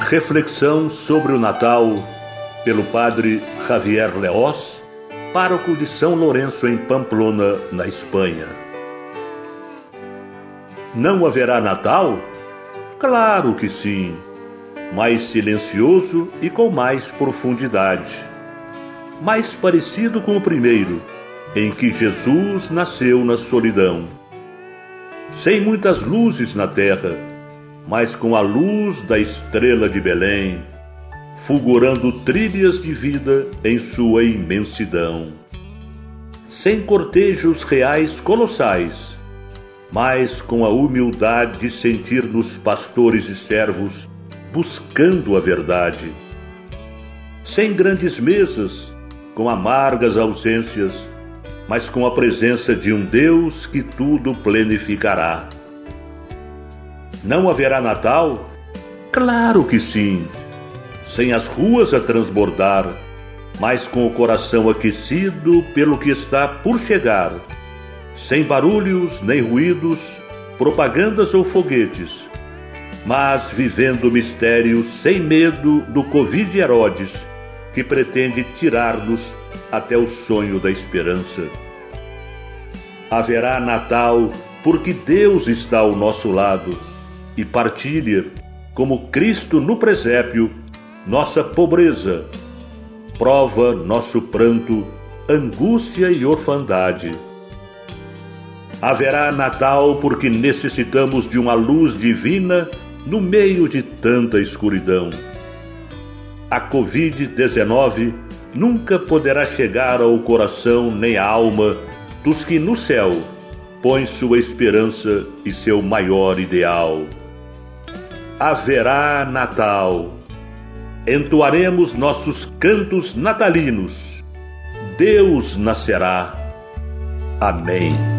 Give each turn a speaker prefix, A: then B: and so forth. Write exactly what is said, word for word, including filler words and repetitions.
A: Reflexão sobre o Natal pelo padre Javier Leós, pároco de São Lourenço em Pamplona, na Espanha. Não haverá Natal? Claro que sim, mais silencioso e com mais profundidade. Mais parecido com o primeiro, em que Jesus nasceu na solidão. Sem muitas luzes na terra, mas com a luz da estrela de Belém, fulgurando trilhas de vida em sua imensidão. Sem cortejos reais colossais, mas com a humildade de sentir-nos pastores e servos buscando a verdade. Sem grandes mesas, com amargas ausências, mas com a presença de um Deus que tudo plenificará. Não haverá Natal? Claro que sim! Sem as ruas a transbordar, mas com o coração aquecido pelo que está por chegar. Sem barulhos nem ruídos, propagandas ou foguetes, mas vivendo o mistério sem medo do Covid Herodes, que pretende tirar-nos até o sonho da esperança. Haverá Natal porque Deus está ao nosso lado e partilha, como Cristo no presépio, nossa pobreza, prova nosso pranto, angústia e orfandade. Haverá Natal porque necessitamos de uma luz divina no meio de tanta escuridão. A covid dezenove nunca poderá chegar ao coração nem à alma dos que no céu põem sua esperança e seu maior ideal. Haverá Natal. Entoaremos nossos cantos natalinos. Deus nascerá. Amém.